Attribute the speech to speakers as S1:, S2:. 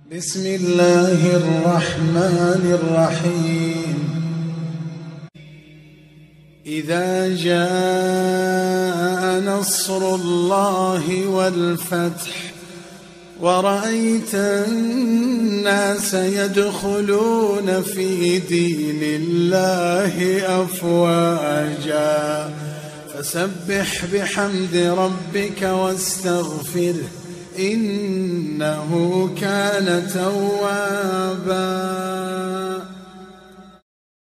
S1: بسم الله الرحمن الرحيم. إذا جاء نصر الله والفتح ورأيت الناس يدخلون في دين الله أفواجا فسبح بحمد ربك واستغفره إنه كان توابا.